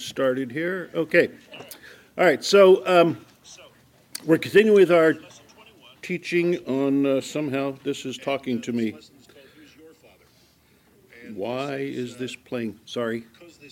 started here. Okay. All right. So we're continuing with our teaching on somehow this is talking to me. Why is this playing? Sorry.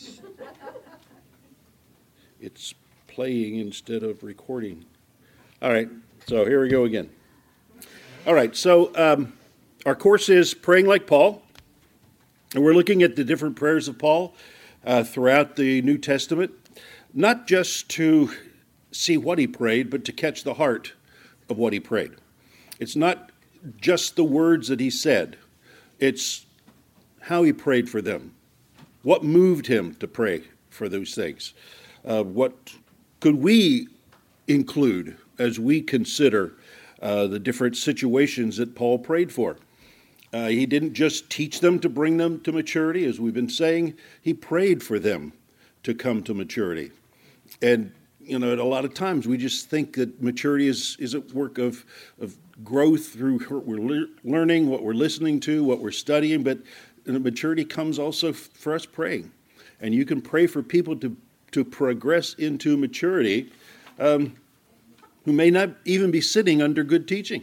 It's playing instead of recording. All right. So here we go again. All right. So our course is Praying Like Paul. And we're looking at the different prayers of Paul throughout the New Testament, not just to see what he prayed, but to catch the heart of what he prayed. It's not just the words that he said. It's how he prayed for them. What moved him to pray for those things? What could we include as we consider the different situations that Paul prayed for? He didn't just teach them to bring them to maturity, as we've been saying. He prayed for them to come to maturity. And, you know, a lot of times we just think that maturity is a work of growth through what we're learning, what we're listening to, what we're studying. But maturity comes also for us praying. And you can pray for people to progress into maturity who may not even be sitting under good teaching.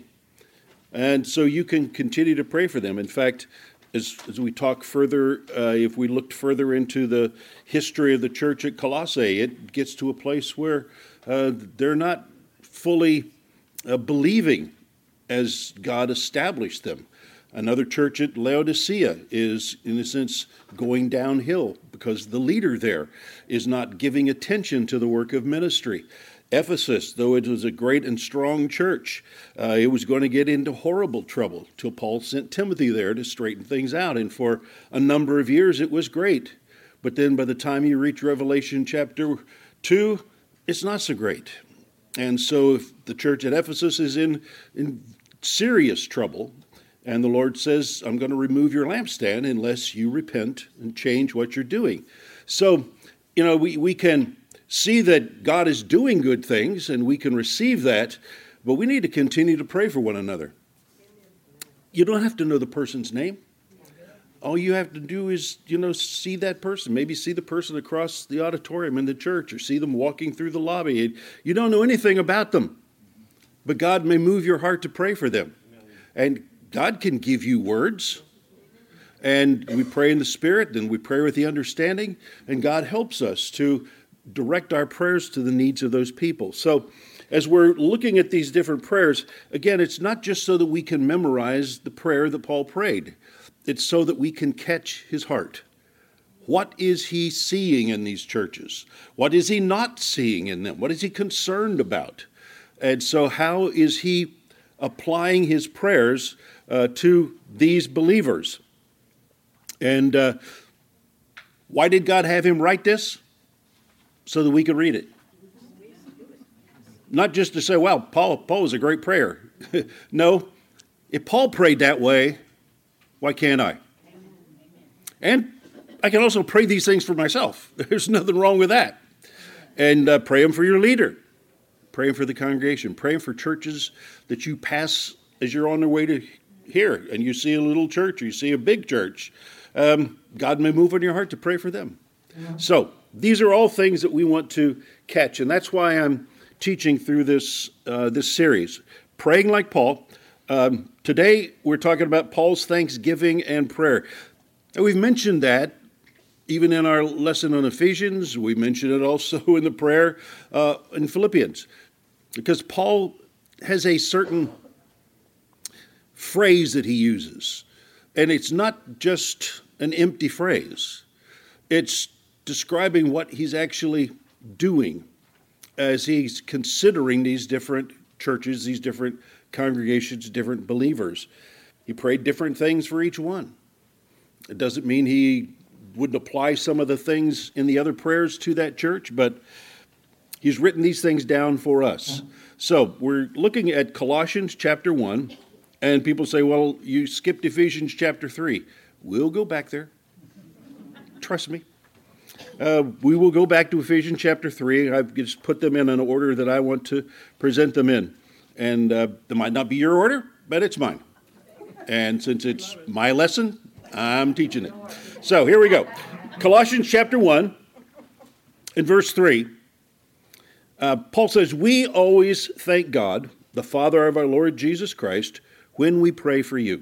And so you can continue to pray for them. In fact, as we talk further, if we looked further into the history of the church at Colossae, it gets to a place where they're not fully believing as God established them. Another church at Laodicea is, in a sense, going downhill because the leader there is not giving attention to the work of ministry. Ephesus, though it was a great and strong church, it was going to get into horrible trouble till Paul sent Timothy there to straighten things out. And for a number of years, it was great. But then by the time you reach Revelation chapter 2, it's not so great. And so if the church at Ephesus is in serious trouble, and the Lord says, I'm going to remove your lampstand unless you repent and change what you're doing. So, you know, we can see that God is doing good things, and we can receive that, but we need to continue to pray for one another. You don't have to know the person's name. All you have to do is, see that person. Maybe see the person across the auditorium in the church, or see them walking through the lobby. You don't know anything about them, but God may move your heart to pray for them. And God can give you words. And we pray in the Spirit, and we pray with the understanding, and God helps us to direct our prayers to the needs of those people. So as we're looking at these different prayers, again, it's not just so that we can memorize the prayer that Paul prayed. It's so that we can catch his heart. What is he seeing in these churches? What is he not seeing in them? What is he concerned about? And so how is he applying his prayers to these believers? And why did God have him write this? So that we could read it. Not just to say, well, Paul was a great prayer. No, if Paul prayed that way, why can't I? And I can also pray these things for myself. There's nothing wrong with that. And pray them for your leader. Pray them for the congregation. Pray them for churches that you pass as you're on the way to here. And you see a little church or you see a big church. God may move on your heart to pray for them. So these are all things that we want to catch, and that's why I'm teaching through this series, Praying Like Paul. Today, we're talking about Paul's thanksgiving and prayer. And we've mentioned that even in our lesson on Ephesians. We mentioned it also in the prayer in Philippians, because Paul has a certain phrase that he uses, and it's not just an empty phrase. It's describing what he's actually doing as he's considering these different churches, these different congregations, different believers. He prayed different things for each one. It doesn't mean he wouldn't apply some of the things in the other prayers to that church, but he's written these things down for us. So we're looking at Colossians chapter 1, and people say, well, you skipped Ephesians chapter 3. We'll go back there. Trust me. We will go back to Ephesians chapter 3. I've just put them in an order that I want to present them in. And it might not be your order, but it's mine. And since it's my lesson, I'm teaching it. So here we go. Colossians chapter 1. In verse 3, Paul says, "We always thank God, the Father of our Lord Jesus Christ, when we pray for you.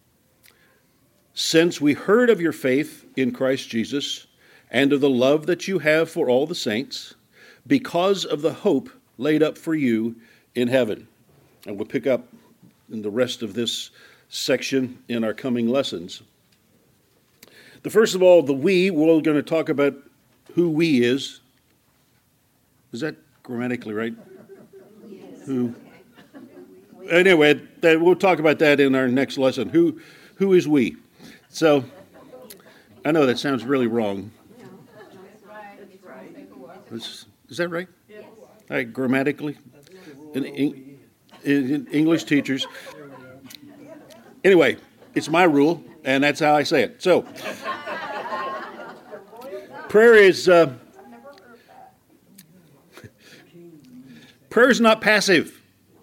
Since we heard of your faith in Christ Jesus and of the love that you have for all the saints, because of the hope laid up for you in heaven." And we'll pick up in the rest of this section in our coming lessons. First of all, we're going to talk about who we is. Is that grammatically right? Yes. Who? Anyway, we'll talk about that in our next lesson. Who is we? So, I know that sounds really wrong. Is that right? Yes. All right, grammatically? In English teachers. Anyway, it's my rule, and that's how I say it. So, prayer is not passive.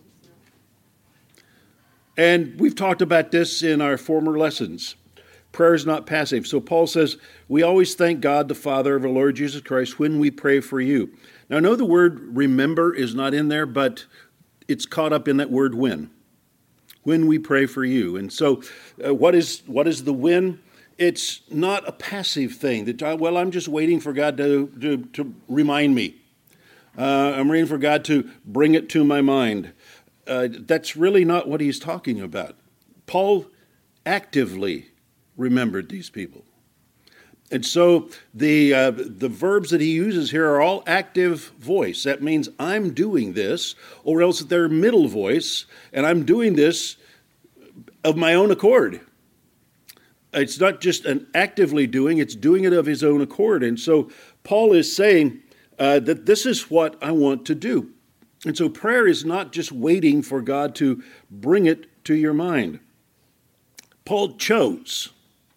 And we've talked about this in our former lessons. Prayer is not passive. So Paul says, we always thank God, the Father of our Lord Jesus Christ, when we pray for you. Now, I know the word remember is not in there, but it's caught up in that word when. When we pray for you. And so what is the when? It's not a passive thing. That, I'm just waiting for God to remind me. I'm waiting for God to bring it to my mind. That's really not what he's talking about. Paul actively remembered these people. And so the verbs that he uses here are all active voice. That means I'm doing this, or else they're middle voice, and I'm doing this of my own accord. It's not just an actively doing, it's doing it of his own accord. And so Paul is saying that this is what I want to do. And so prayer is not just waiting for God to bring it to your mind. Paul chose.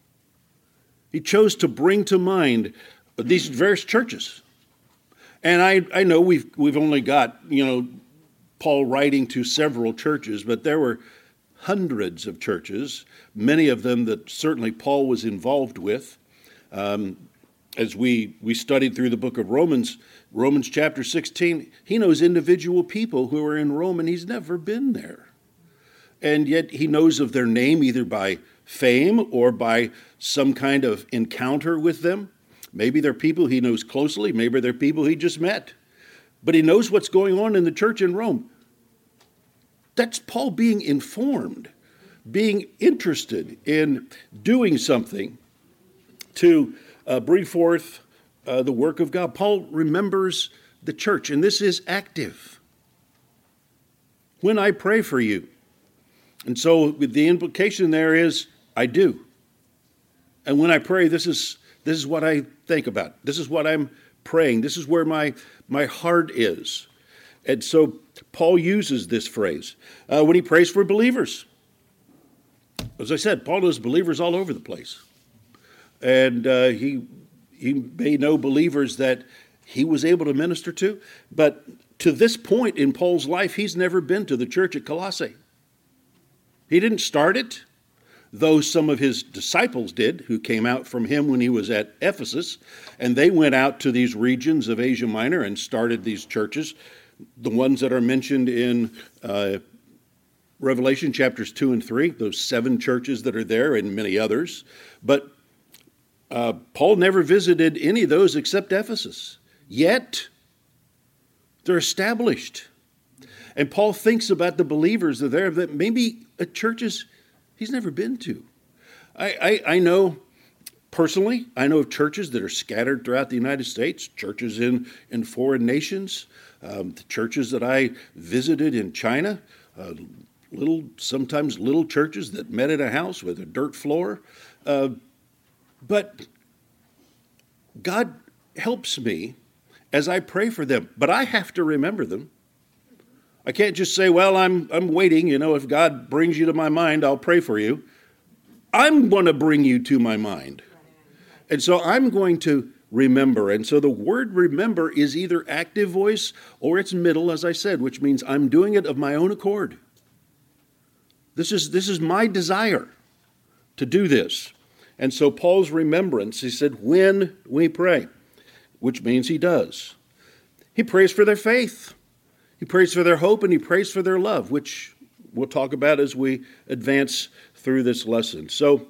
He chose to bring to mind these various churches. And I know we've only got, Paul writing to several churches, but there were hundreds of churches, many of them that certainly Paul was involved with. As we studied through the book of Romans chapter 16, he knows individual people who are in Rome and he's never been there. And yet he knows of their name either by fame or by some kind of encounter with them. Maybe they're people he knows closely. Maybe they're people he just met. But he knows what's going on in the church in Rome. That's Paul being informed, being interested in doing something to bring forth the work of God. Paul remembers the church, and this is active. When I pray for you. And so the implication there is, I do. And when I pray, this is what I think about. This is what I'm praying. This is where my heart is. And so Paul uses this phrase when he prays for believers. As I said, Paul knows believers all over the place. And he may know believers that he was able to minister to. But to this point in Paul's life, he's never been to the church at Colossae. He didn't start it, though some of his disciples did, who came out from him when he was at Ephesus. And they went out to these regions of Asia Minor and started these churches, the ones that are mentioned in Revelation chapters 2 and 3, those 7 churches that are there and many others. But Paul never visited any of those except Ephesus. Yet, they're established. And Paul thinks about the believers that are there that maybe churches he's never been to. I know personally, I know of churches that are scattered throughout the United States, churches in foreign nations, the churches that I visited in China, sometimes little churches that met in a house with a dirt floor. But God helps me as I pray for them. But I have to remember them. I can't just say, well, I'm waiting. If God brings you to my mind, I'll pray for you. I'm going to bring you to my mind. And so I'm going to remember. And so the word remember is either active voice or it's middle, as I said, which means I'm doing it of my own accord. This is my desire to do this. And so Paul's remembrance, he said, when we pray. which means he does. He prays for their faith. He prays for their hope, and he prays for their love, which we'll talk about as we advance through this lesson. So,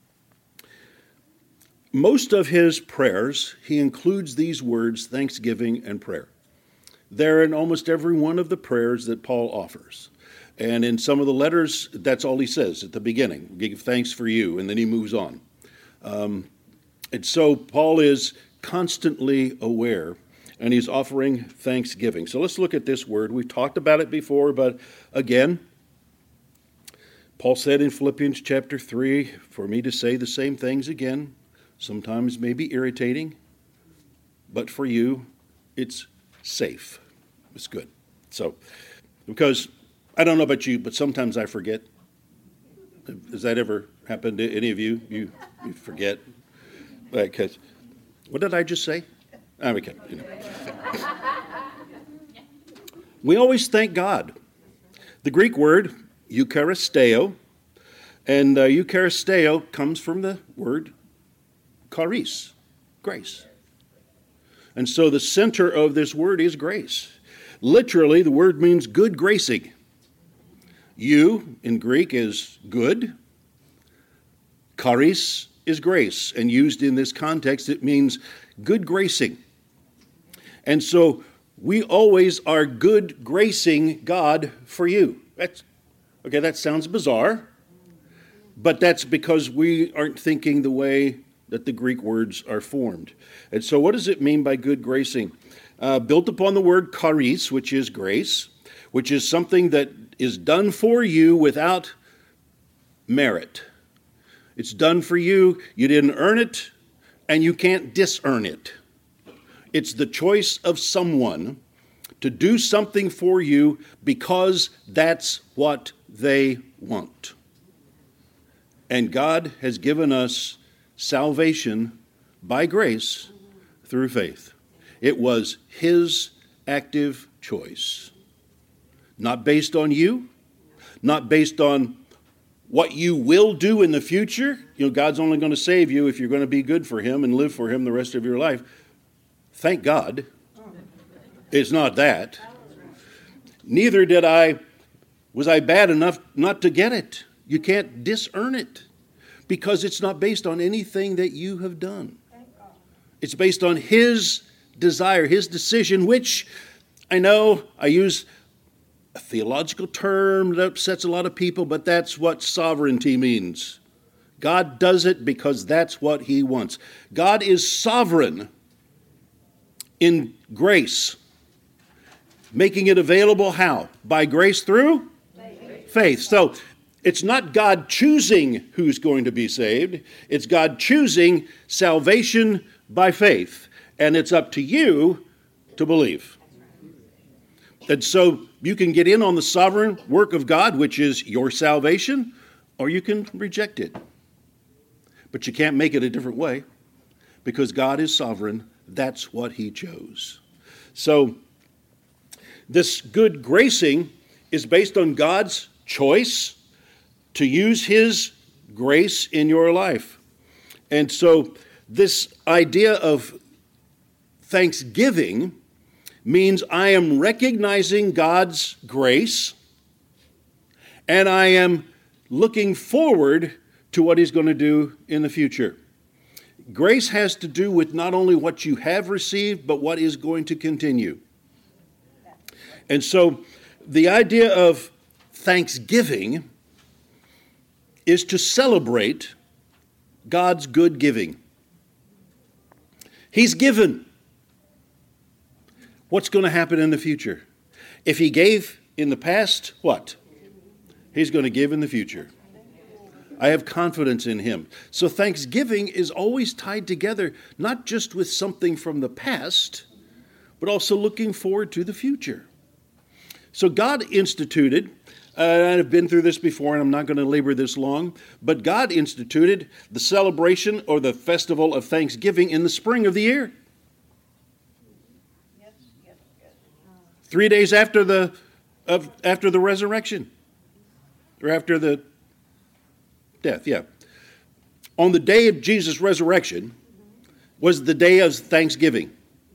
most of his prayers, he includes these words, thanksgiving and prayer. They're in almost every one of the prayers that Paul offers. And in some of the letters, that's all he says at the beginning. Give thanks for you, and then he moves on. And so Paul is constantly aware, and he's offering thanksgiving. So let's look at this word. We've talked about it before, but again, Paul said in Philippians chapter 3, for me to say the same things again, sometimes may be irritating, but for you, it's safe. It's good. So, because I don't know about you, but sometimes I forget. Has that ever happened to any of you? You forget? Because, what did I just say? Okay. We always thank God. The Greek word, eucharisteo, and eucharisteo comes from the word charis, grace. And so the center of this word is grace. Literally, the word means good gracing. Eu in Greek is good. Charis is grace. And used in this context, it means good gracing. And so we always are good gracing God for you. That sounds bizarre. But that's because we aren't thinking the way that the Greek words are formed. And so what does it mean by good gracing? Built upon the word charis, which is grace, which is something that is done for you without merit. It's done for you. You didn't earn it, and you can't disearn it. It's the choice of someone to do something for you because that's what they want. And God has given us salvation by grace through faith. It was his active choice. Not based on you, not based on what you will do in the future. God's only going to save you if you're going to be good for him and live for him the rest of your life. Thank God. It's not that. Neither was I bad enough not to get it. You can't disearn it because it's not based on anything that you have done. It's based on his desire, his decision, which I know I use a theological term that upsets a lot of people, but that's what sovereignty means. God does it because that's what he wants. God is sovereign in grace, making it available how? By grace through faith. So it's not God choosing who's going to be saved. It's God choosing salvation by faith. And it's up to you to believe. And so you can get in on the sovereign work of God, which is your salvation, or you can reject it. But you can't make it a different way because God is sovereign. That's what he chose. So this good gracing is based on God's choice to use his grace in your life. And so this idea of thanksgiving means I am recognizing God's grace and I am looking forward to what he's going to do in the future. Grace has to do with not only what you have received, but what is going to continue. And so the idea of thanksgiving is to celebrate God's good giving. He's given. What's going to happen in the future? If he gave in the past, what? He's going to give in the future. I have confidence in him. So thanksgiving is always tied together, not just with something from the past, but also looking forward to the future. So God instituted, and I've been through this before, and I'm not going to labor this long, but God instituted the celebration or the festival of Thanksgiving in the spring of the year. 3 days after the resurrection, or after the death, yeah. On the day of Jesus' resurrection was the day of Thanksgiving.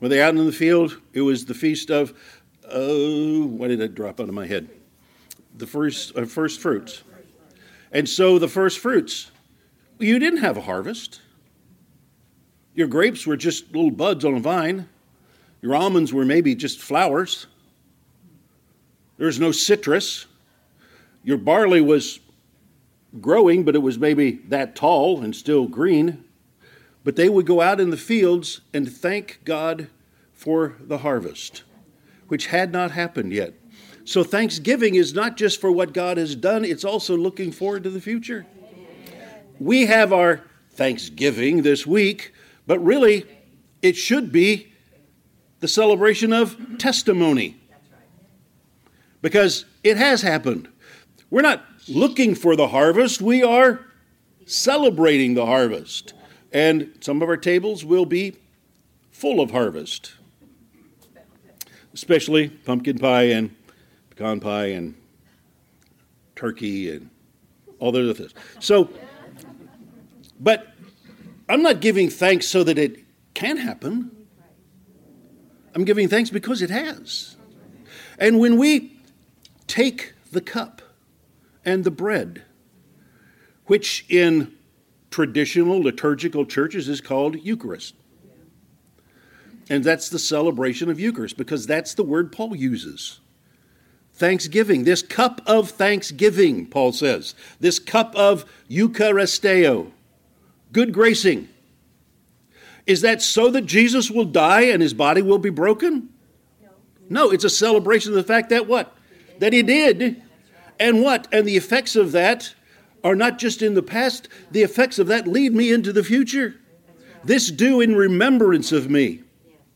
Were they out in the field? It was the feast of, why did it drop out of my head? The first fruits. And so the first fruits, you didn't have a harvest. Your grapes were just little buds on a vine. Your almonds were maybe just flowers. There was no citrus. Your barley was growing, but it was maybe that tall and still green. But they would go out in the fields and thank God for the harvest, which had not happened yet. So Thanksgiving is not just for what God has done, it's also looking forward to the future. We have our Thanksgiving this week, but really it should be the celebration of testimony. Because it has happened. We're not looking for the harvest, we are celebrating the harvest. And some of our tables will be full of harvest. Especially pumpkin pie and pecan pie and turkey and all the other things. So, but I'm not giving thanks so that it can happen. I'm giving thanks because it has. And when we take the cup and the bread, which in traditional liturgical churches is called Eucharist. And that's the celebration of Eucharist because that's the word Paul uses. Thanksgiving, this cup of thanksgiving, Paul says. This cup of Eucharisteo, good gracing. Is that so that Jesus will die and his body will be broken? No, it's a celebration of the fact that what? That he did. And what? And the effects of that are not just in the past. The effects of that lead me into the future. This do in remembrance of me.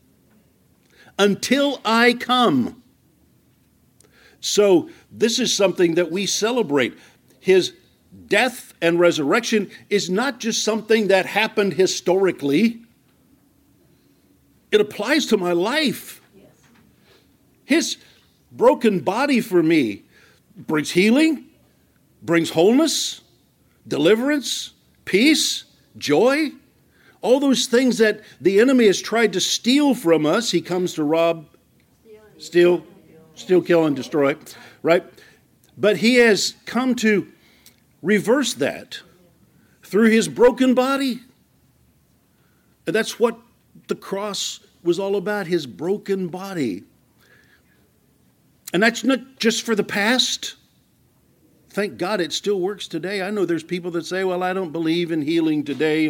Until I come. So this is something that we celebrate. His death and resurrection is not just something that happened historically. It applies to my life. His broken body for me brings healing, brings wholeness, deliverance, peace, joy. All those things that the enemy has tried to steal from us, he comes to rob, steal, kill, and destroy, right? But he has come to reverse that through his broken body. And that's what the cross was all about, his broken body. And that's not just for the past. Thank God it still works today. I know there's people that say, well, I don't believe in healing today,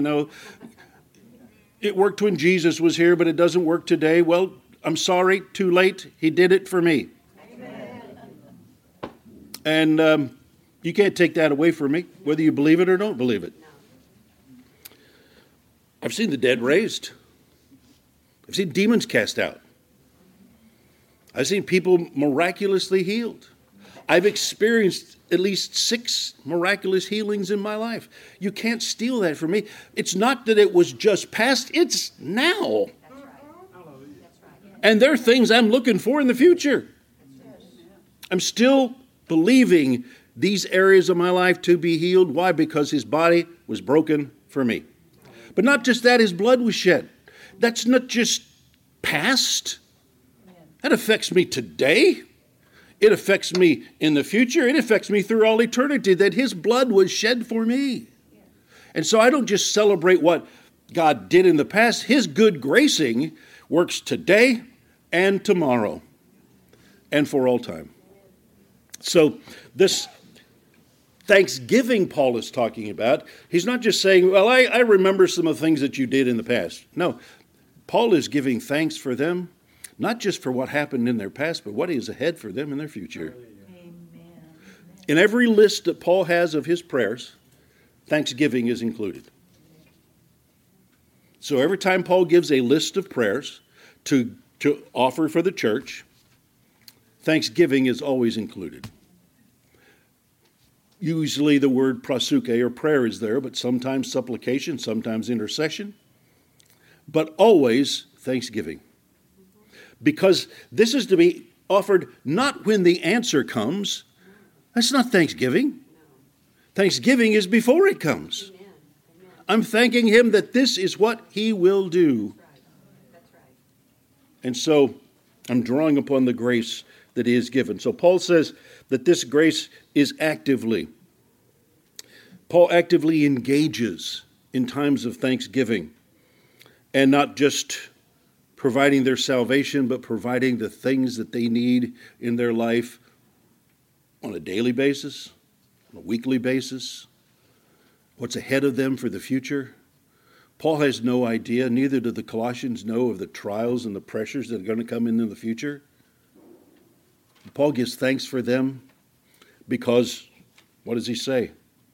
It worked when Jesus was here, but it doesn't work today. Well, I'm sorry, too late. He did it for me. Amen. And you can't take that away from me, whether you believe it or don't believe it. I've seen the dead raised. I've seen demons cast out. I've seen people miraculously healed. I've experienced at least 6 miraculous healings in my life. You can't steal that from me. It's not that it was just past, it's now. And there are things I'm looking for in the future. I'm still believing these areas of my life to be healed. Why? Because his body was broken for me. But not just that, his blood was shed. That's not just past. That affects me today. It affects me in the future. It affects me through all eternity that his blood was shed for me. And so I don't just celebrate what God did in the past. His good gracing works today and tomorrow and for all time. So this Thanksgiving Paul is talking about, he's not just saying, well, I remember some of the things that you did in the past. No, Paul is giving thanks for them. Not just for what happened in their past, but what is ahead for them in their future. Amen. In every list that Paul has of his prayers, thanksgiving is included. So every time Paul gives a list of prayers to offer for the church, thanksgiving is always included. Usually the word proseuche or prayer is there, but sometimes supplication, sometimes intercession, but always thanksgiving. Because this is to be offered not when the answer comes. That's not thanksgiving. Thanksgiving is before it comes. I'm thanking him that this is what he will do. And so I'm drawing upon the grace that he has given. So Paul says that this grace is actively. Paul actively engages in times of thanksgiving, and not just providing their salvation, but providing the things that they need in their life on a daily basis, on a weekly basis, what's ahead of them for the future. Paul has no idea, neither do the Colossians know, of the trials and the pressures that are going to come in the future. Paul gives thanks for them because, what does he say?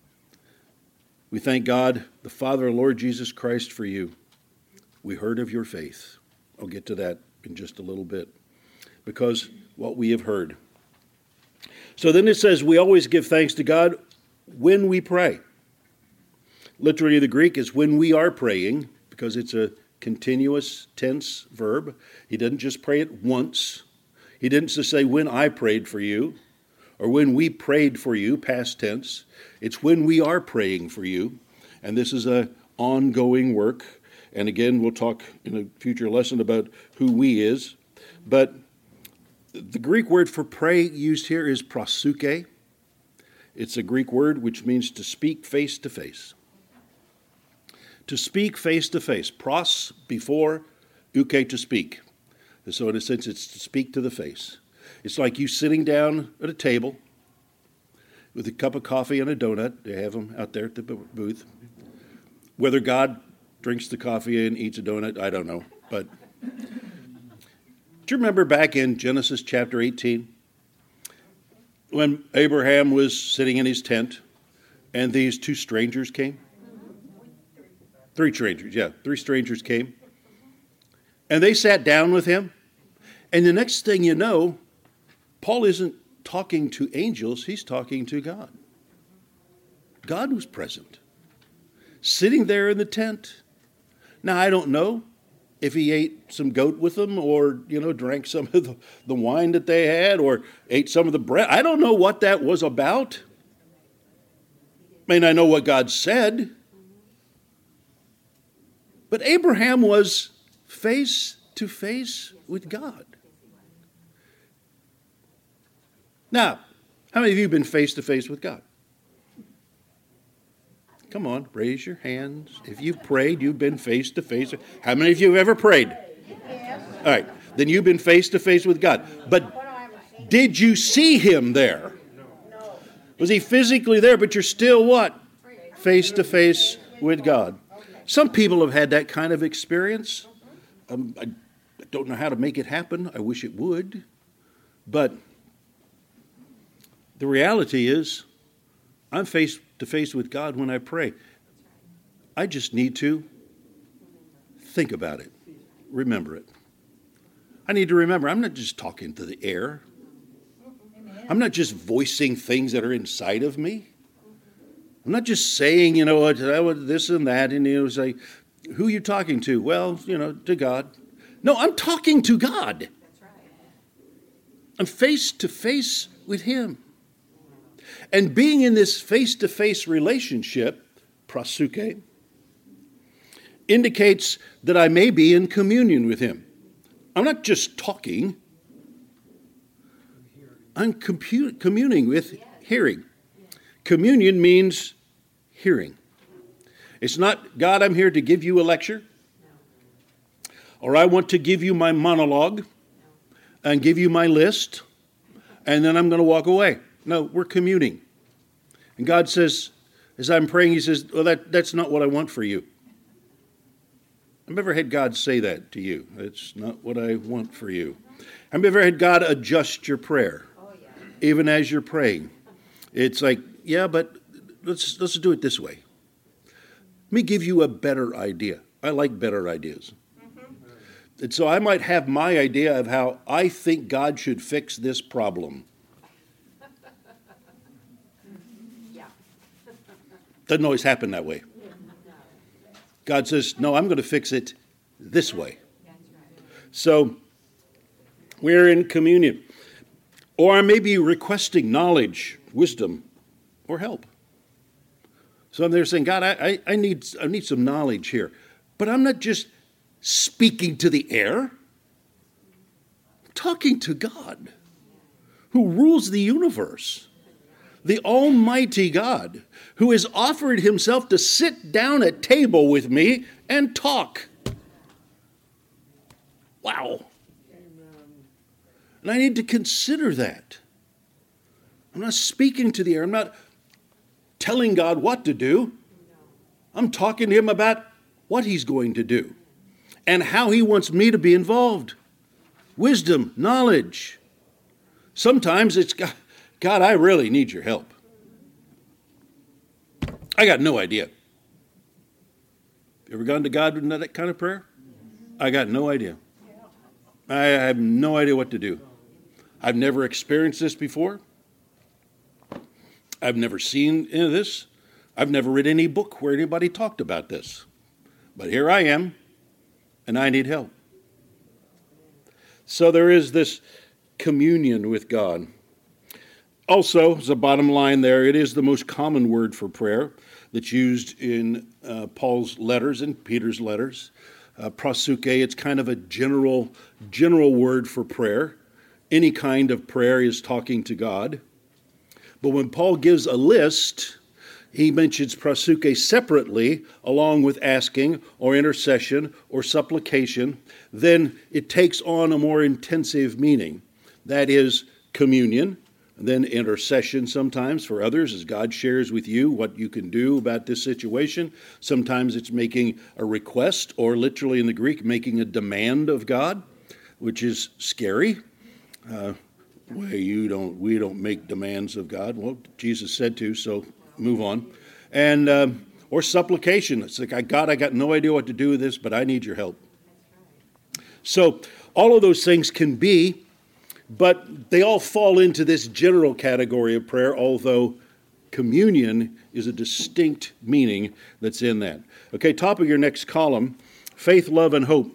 We thank God, the Father and Lord Jesus Christ, for you. We heard of your faith. I'll get to that in just a little bit. Because what we have heard. So then it says we always give thanks to God when we pray. Literally, the Greek is when we are praying, because it's a continuous tense verb. He didn't just pray it once. He didn't just say when I prayed for you, or when we prayed for you, past tense. It's when we are praying for you. And this is an ongoing work. And again, we'll talk in a future lesson about who we is. But the Greek word for pray used here is proseuche. It's a Greek word which means to speak face to face. To speak face to face. Pros, before, euche, to speak. And so in a sense, it's to speak to the face. It's like you sitting down at a table with a cup of coffee and a donut. They have them out there at the booth. Whether God drinks the coffee and eats a donut, I don't know. But do you remember back in Genesis chapter 18 when Abraham was sitting in his tent and these two strangers came? Three strangers came. And they sat down with him. And the next thing you know, Paul isn't talking to angels, he's talking to God. God was present, sitting there in the tent. Now, I don't know if he ate some goat with them or, drank some of the wine that they had or ate some of the bread. I don't know what that was about. I know what God said. But Abraham was face to face with God. Now, how many of you have been face to face with God? Come on, raise your hands. If you've prayed, you've been face to face. How many of you have ever prayed? Yes. All right, then you've been face to face with God. But did you see him there? No. Was he physically there, but you're still what? Face to face with God. Some people have had that kind of experience. I don't know how to make it happen. I wish it would. But the reality is, I'm face to face with God when I pray. I just need to think about it, remember it. I need to remember, I'm not just talking to the air. I'm not just voicing things that are inside of me. I'm not just saying, this and that, and say, who are you talking to? Well, to God. No, I'm talking to God. That's right. I'm face to face with him. And being in this face-to-face relationship, proseuche, indicates that I may be in communion with him. I'm not just talking. I'm communing with hearing. Communion means hearing. It's not, God, I'm here to give you a lecture, or I want to give you my monologue and give you my list, and then I'm going to walk away. No, we're communing. And God says, as I'm praying, he says, well, that's not what I want for you. I've never had God say that to you. That's not what I want for you. I've never had God adjust your prayer, even as you're praying. It's like, yeah, but let's do it this way. Let me give you a better idea. I like better ideas. And so I might have my idea of how I think God should fix this problem. Doesn't always happen that way. God says, no, I'm going to fix it this way. So we're in communion. Or I may be requesting knowledge, wisdom, or help. So I'm there saying, God, I need some knowledge here. But I'm not just speaking to the air. talking to God, who rules the universe, the Almighty God, who has offered himself to sit down at table with me and talk. Wow. And I need to consider that. I'm not speaking to the air. I'm not telling God what to do. I'm talking to him about what he's going to do and how he wants me to be involved. Wisdom, knowledge. Sometimes it's, God, I really need your help. I got no idea. You ever gone to God with that kind of prayer? I got no idea. I have no idea what to do. I've never experienced this before. I've never seen any of this. I've never read any book where anybody talked about this. But here I am, and I need help. So there is this communion with God. Also, as a bottom line there, it is the most common word for prayer that's used in Paul's letters and Peter's letters. Proseuche, it's kind of a general word for prayer. Any kind of prayer is talking to God. But when Paul gives a list, he mentions proseuche separately, along with asking or intercession or supplication. Then it takes on a more intensive meaning. That is communion, and then intercession sometimes for others as God shares with you what you can do about this situation. Sometimes it's making a request, or literally in the Greek, making a demand of God, which is scary. We don't make demands of God. Well, Jesus said to, so move on. And or supplication. It's like, God, I got no idea what to do with this, but I need your help. So all of those things can be, but they all fall into this general category of prayer, although communion is a distinct meaning that's in that. Okay, top of your next column, faith, love, and hope.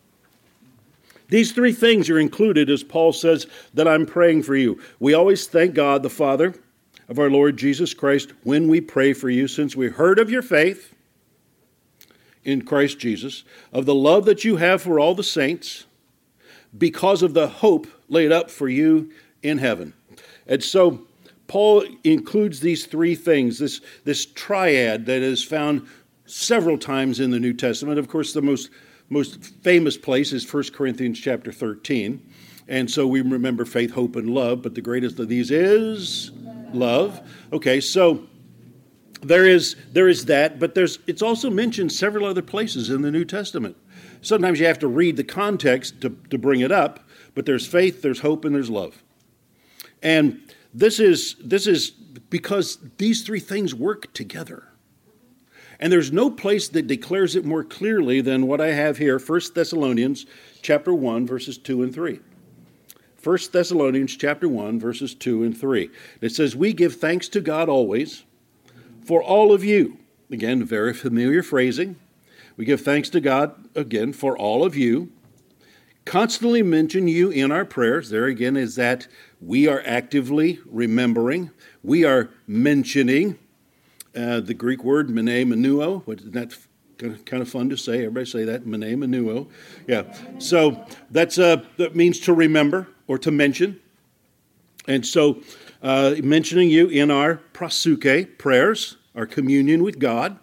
These three things are included, as Paul says, that I'm praying for you. We always thank God, the Father of our Lord Jesus Christ, when we pray for you, since we heard of your faith in Christ Jesus, of the love that you have for all the saints, because of the hope laid up for you in heaven. And so Paul includes these three things, this triad that is found several times in the New Testament. Of course, the most famous place is 1 Corinthians chapter 13. And so we remember faith, hope, and love, but the greatest of these is love. Okay, so there is that, but it's also mentioned several other places in the New Testament. Sometimes you have to read the context to bring it up, but there's faith, there's hope, and there's love. And this is because these three things work together. And there's no place that declares it more clearly than what I have here, 1 Thessalonians chapter 1, verses 2 and 3. 1 Thessalonians chapter 1, verses 2 and 3. It says, we give thanks to God always for all of you. Again, very familiar phrasing. We give thanks to God, again, for all of you. Constantly mention you in our prayers. There again is that we are actively remembering. We are mentioning. The Greek word, meneuo, isn't that kind of fun to say? Everybody say that, meneuo. Yeah, so that means to remember or to mention. And so mentioning you in our proseuche prayers, our communion with God.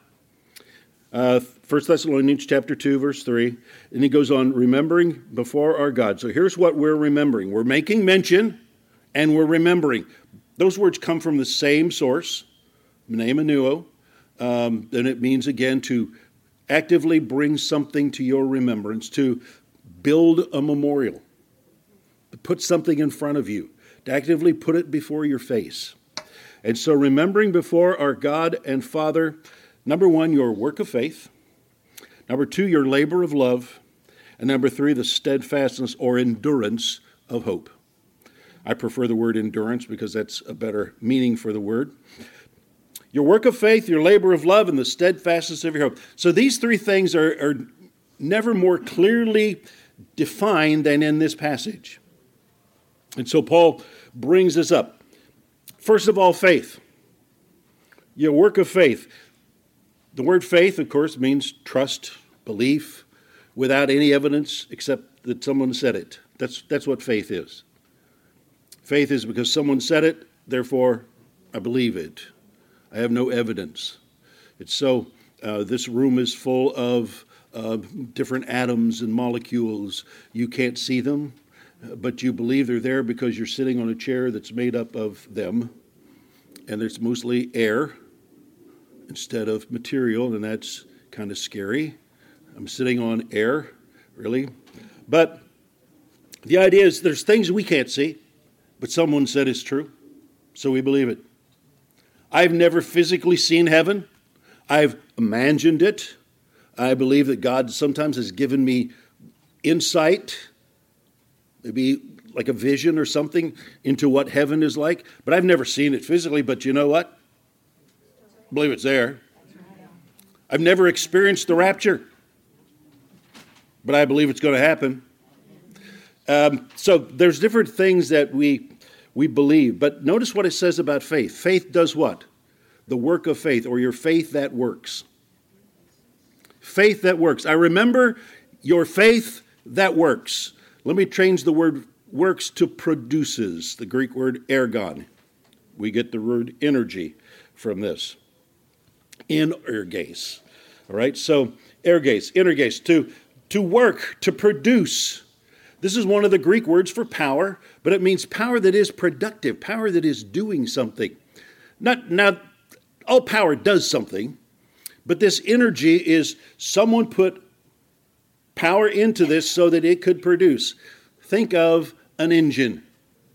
1 Thessalonians chapter 2, verse 3. And he goes on, remembering before our God. So here's what we're remembering. We're making mention and we're remembering. Those words come from the same source. Meneuo, then it means again to actively bring something to your remembrance, to build a memorial, to put something in front of you, to actively put it before your face. And so remembering before our God and Father, number one, your work of faith, number two, your labor of love, and number three, the steadfastness or endurance of hope. I prefer the word endurance because that's a better meaning for the word. Your work of faith, your labor of love, and the steadfastness of your hope. So these three things are never more clearly defined than in this passage. And so Paul brings this up. First of all, faith. Your work of faith. The word faith, of course, means trust, belief, without any evidence except that someone said it. That's what faith is. Faith is because someone said it, therefore I believe it. I have no evidence. It's so, this room is full of different atoms and molecules. You can't see them, but you believe they're there because you're sitting on a chair that's made up of them, and it's mostly air instead of material, and that's kind of scary. I'm sitting on air, really. But the idea is there's things we can't see, but someone said it's true, so we believe it. I've never physically seen heaven. I've imagined it. I believe that God sometimes has given me insight, maybe like a vision or something, into what heaven is like. But I've never seen it physically, but you know what? I believe it's there. I've never experienced the rapture, but I believe it's going to happen. So there's different things that we believe. But notice what it says about faith. Faith does what? The work of faith, or your faith that works. Faith that works. I remember your faith that works. Let me change the word works to produces, the Greek word ergon. We get the word energy from this. Energes. All right, so energes, to work, to produce. This is one of the Greek words for power, but it means power that is productive, power that is doing something. Now, all power does something, but this energy is someone put power into this so that it could produce. Think of an engine.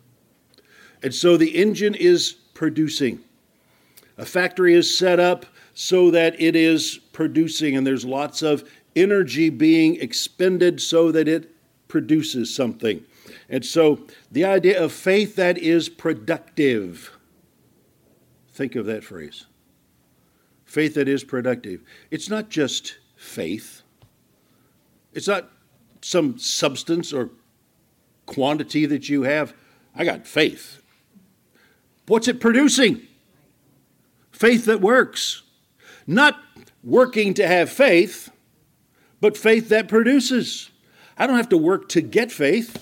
And so the engine is producing. A factory is set up so that it is producing, and there's lots of energy being expended so that it produces something. And so the idea of faith that is productive. Think of that phrase. Faith that is productive. It's not just faith. It's not some substance or quantity that you have. I got faith. What's it producing? Faith that works. Not working to have faith, but faith that produces. I don't have to work to get faith.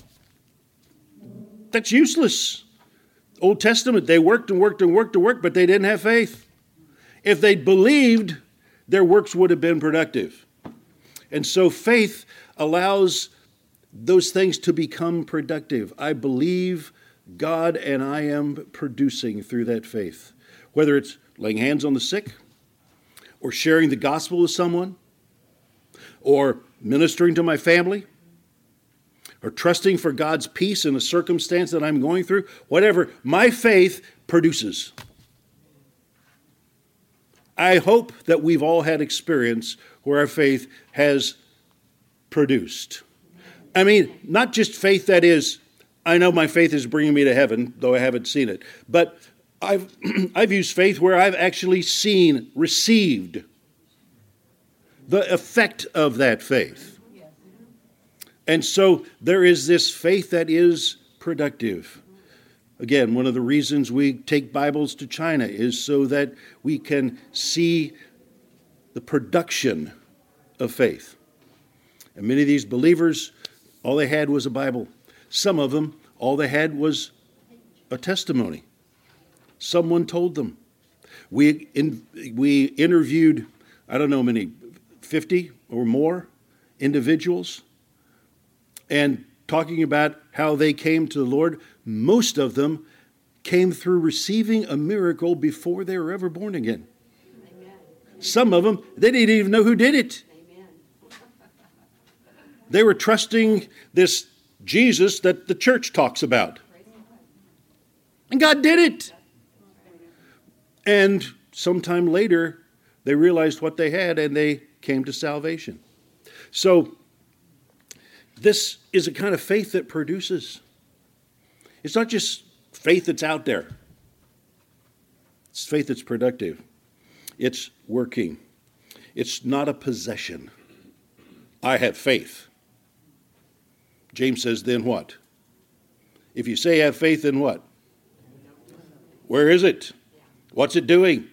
That's useless. Old Testament, they worked and worked and worked and worked, but they didn't have faith. If they'd believed, their works would have been productive. And so faith allows those things to become productive. I believe God and I am producing through that faith. Whether it's laying hands on the sick, or sharing the gospel with someone, or ministering to my family, or trusting for God's peace in a circumstance that I'm going through, whatever, my faith produces. I hope that we've all had experience where our faith has produced. I mean, not just faith that is, I know my faith is bringing me to heaven, though I haven't seen it, but I've used faith where I've actually seen, received the effect of that faith. And so there is this faith that is productive. Again, one of the reasons we take Bibles to China is so that we can see the production of faith. And many of these believers, all they had was a Bible. Some of them, all they had was a testimony. Someone told them. We interviewed, I don't know many, 50 or more individuals, and talking about how they came to the Lord. Most of them came through receiving a miracle before they were ever born again. Amen. Some of them, they didn't even know who did it. Amen. They were trusting this Jesus that the church talks about. And God did it. And sometime later, they realized what they had and they came to salvation. So, this is a kind of faith that produces. It's not just faith that's out there. It's faith that's productive. It's working. It's not a possession. I have faith. James says, then what? If you say have faith, then what? Where is it? What's it doing?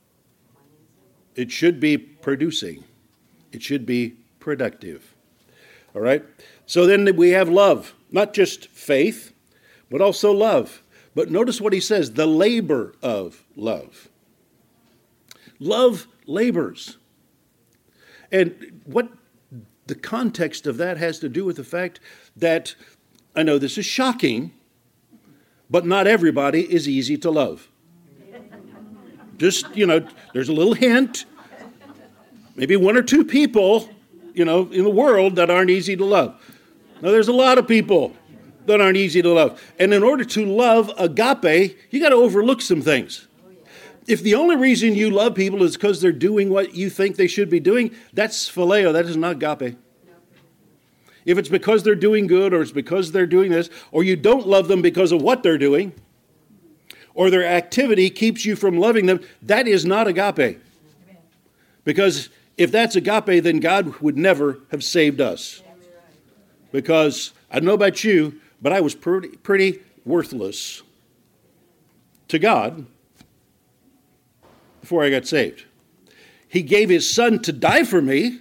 It should be producing. It should be productive. All right? So then we have love. Not just faith, but also love. But notice what he says, the labor of love. Love labors. And what the context of that has to do with the fact that, I know this is shocking, but not everybody is easy to love. Just, there's a little hint. Maybe one or two people, in the world that aren't easy to love. Now, there's a lot of people that aren't easy to love. And in order to love agape, you got to overlook some things. If the only reason you love people is because they're doing what you think they should be doing, that's phileo, that is not agape. If it's because they're doing good, or it's because they're doing this, or you don't love them because of what they're doing, or their activity keeps you from loving them, that is not agape. Because if that's agape, then God would never have saved us. Because I don't know about you, but I was pretty worthless to God before I got saved. He gave his son to die for me.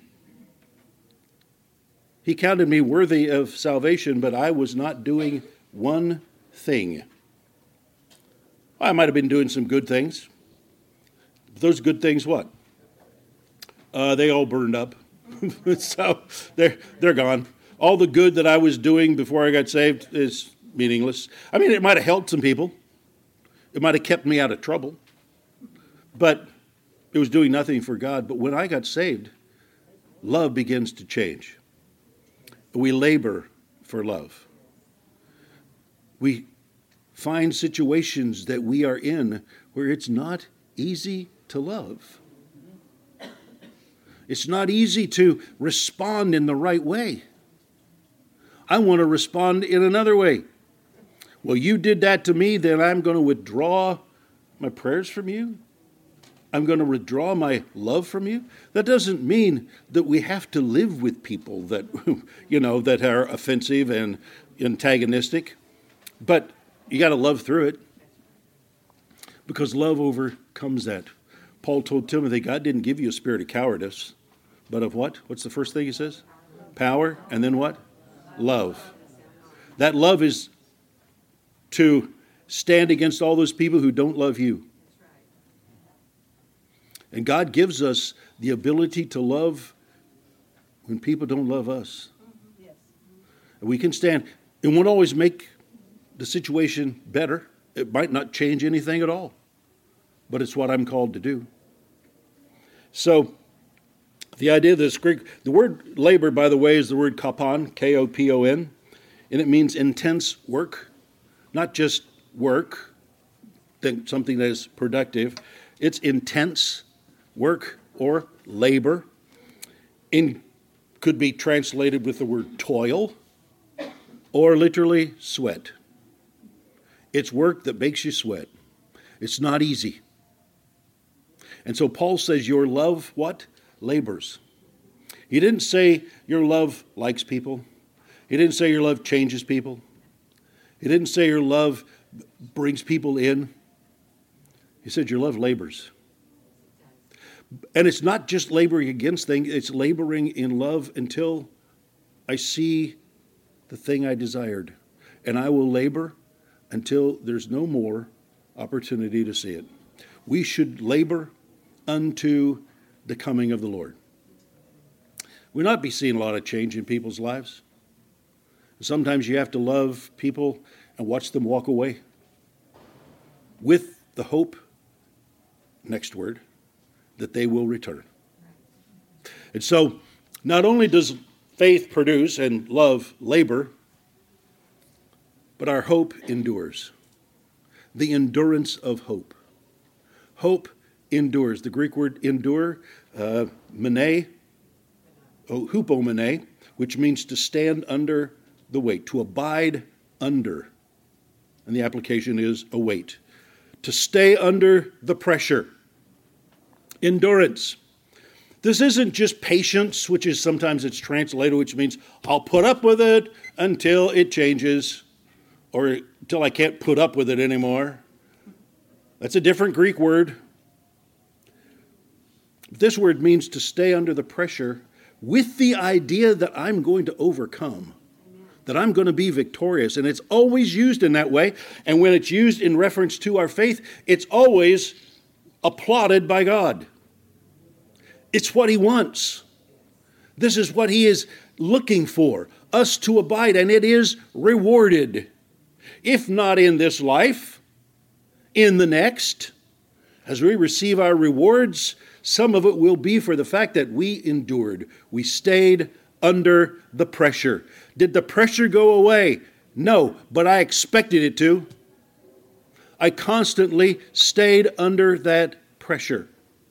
He counted me worthy of salvation, but I was not doing one thing. I might have been doing some good things. Those good things, what? They all burned up. So they're gone. All the good that I was doing before I got saved is meaningless. I mean, it might have helped some people. It might have kept me out of trouble. But it was doing nothing for God. But when I got saved, love begins to change. We labor for love. We find situations that we are in where it's not easy to love. It's not easy to respond in the right way. I want to respond in another way. Well, you did that to me, then I'm going to withdraw my prayers from you. I'm going to withdraw my love from you. That doesn't mean that we have to live with people that, that are offensive and antagonistic. But you got to love through it. Because love overcomes that. Paul told Timothy, God didn't give you a spirit of cowardice, but of what? What's the first thing he says? Power, and then what? Love. That love is to stand against all those people who don't love you. And God gives us the ability to love when people don't love us. And we can stand. It won't always make the situation better. It might not change anything at all. But it's what I'm called to do. So, the idea of this Greek, the word labor, by the way, is the word kopon, K-O-P-O-N, and it means intense work, not just work, something that is productive. It's intense work or labor. Could be translated with the word toil or literally sweat. It's work that makes you sweat. It's not easy. And so Paul says your love, what? Labors. He didn't say your love likes people. He didn't say your love changes people. He didn't say your love brings people in. He said your love labors. And it's not just laboring against things, it's laboring in love until I see the thing I desired. And I will labor until there's no more opportunity to see it. We should labor unto the coming of the Lord. We'll not be seeing a lot of change in people's lives. Sometimes you have to love people and watch them walk away with the hope, next word, that they will return. And so, not only does faith produce and love labor, but our hope endures. The endurance of hope. Hope endures. The Greek word endure, hupomene, which means to stand under the weight, to abide under. And the application is a weight. To stay under the pressure. Endurance. This isn't just patience, which is sometimes it's translated, which means I'll put up with it until it changes, or until I can't put up with it anymore. That's a different Greek word. This word means to stay under the pressure with the idea that I'm going to overcome. that I'm going to be victorious. And it's always used in that way. And when it's used in reference to our faith, it's always applauded by God. It's what he wants. This is what he is looking for, us to abide, and it is rewarded. If not in this life, in the next, as we receive our rewards, some of it will be for the fact that we endured. We stayed under the pressure. Did the pressure go away? No, but I expected it to. I constantly stayed under that pressure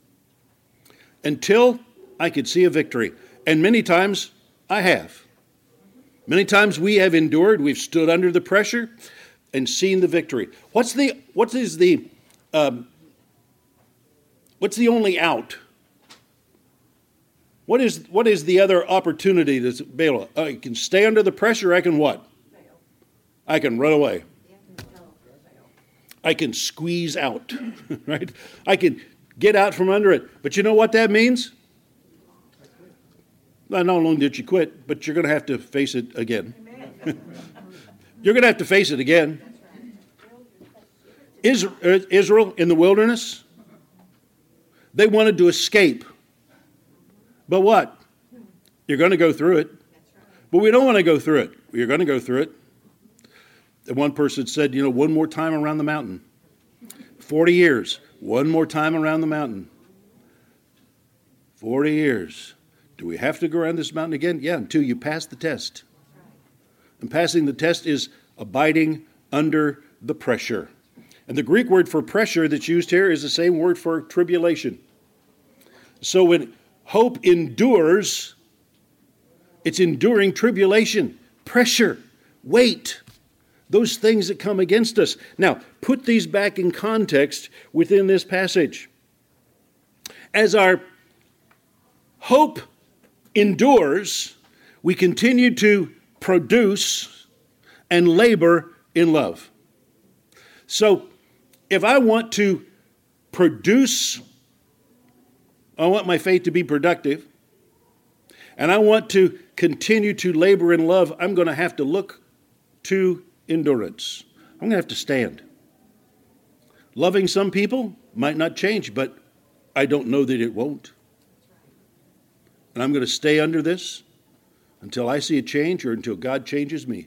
until I could see a victory. And many times I have. Many times we have endured, we've stood under the pressure and seen the victory. What's the only out? What is the other opportunity that's available? I can stay under the pressure. I can what? I can run away. I can squeeze out, right? I can get out from under it. But you know what that means? Not only did you quit, but you're going to have to face it again. You're going to have to face it again. Israel in the wilderness, they wanted to escape. But what? You're going to go through it. But we don't want to go through it. You're going to go through it. And one person said, one more time around the mountain. 40 years. One more time around the mountain. 40 years. Do we have to go around this mountain again? Yeah, until you pass the test. And passing the test is abiding under the pressure. And the Greek word for pressure that's used here is the same word for tribulation. So when hope endures, it's enduring tribulation, pressure, weight, those things that come against us. Now, put these back in context within this passage. As our hope endures, we continue to produce and labor in love. So, if I want to produce, I want my faith to be productive, and I want to continue to labor in love, I'm going to have to look to endurance. I'm going to have to stand. Loving some people might not change, but I don't know that it won't. And I'm going to stay under this until I see a change or until God changes me.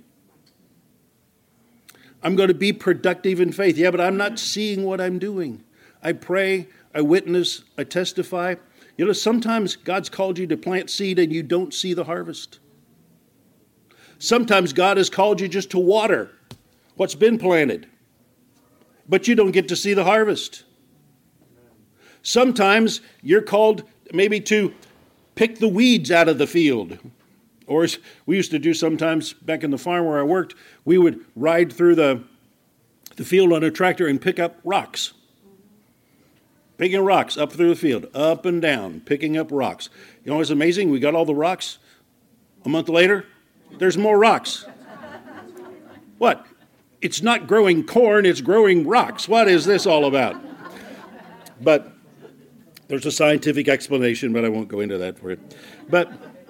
I'm going to be productive in faith. Yeah, but I'm not seeing what I'm doing. I pray, I witness, I testify. Sometimes God's called you to plant seed and you don't see the harvest. Sometimes God has called you just to water what's been planted, but you don't get to see the harvest. Sometimes you're called maybe to pick the weeds out of the field. Or as we used to do sometimes back in the farm where I worked, we would ride through the field on a tractor and pick up rocks. Picking rocks up through the field, up and down, picking up rocks. You know what's amazing? We got all the rocks. A month later, there's more rocks. What? It's not growing corn, it's growing rocks. What is this all about? But there's a scientific explanation, but I won't go into that for you. But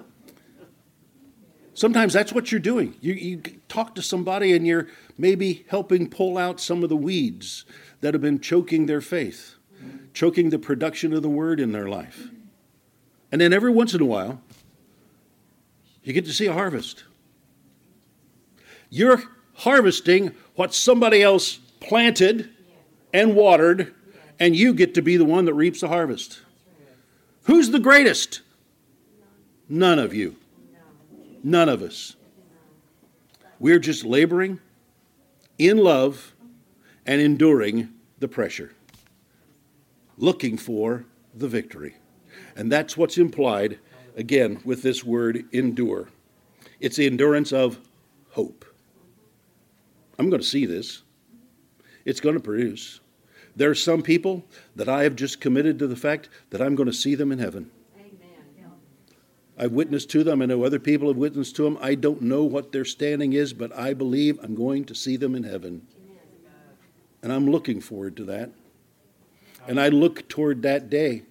sometimes that's what you're doing. You talk to somebody and you're maybe helping pull out some of the weeds that have been choking their faith, choking the production of the word in their life. And then every once in a while, you get to see a harvest. You're harvesting what somebody else planted and watered, and you get to be the one that reaps the harvest. Who's the greatest? None of you. None of us. We're just laboring in love and enduring the pressure, looking for the victory. And that's what's implied, again, with this word endure. It's the endurance of hope. I'm going to see this. It's going to produce. There are some people that I have just committed to the fact that I'm going to see them in heaven. I've witnessed to them. I know other people have witnessed to them. I don't know what their standing is, but I believe I'm going to see them in heaven. And I'm looking forward to that. And I look toward that day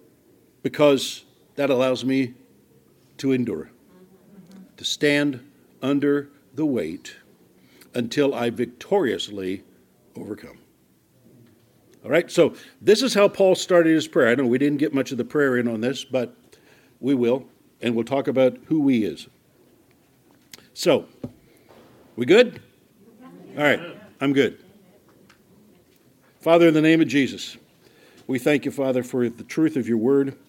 because that allows me to endure, to stand under the weight until I victoriously overcome. All right, so this is how Paul started his prayer. I know we didn't get much of the prayer in on this, but we will, and we'll talk about who he is. So, we good? All right, I'm good. Father, in the name of Jesus, we thank you, Father, for the truth of your word.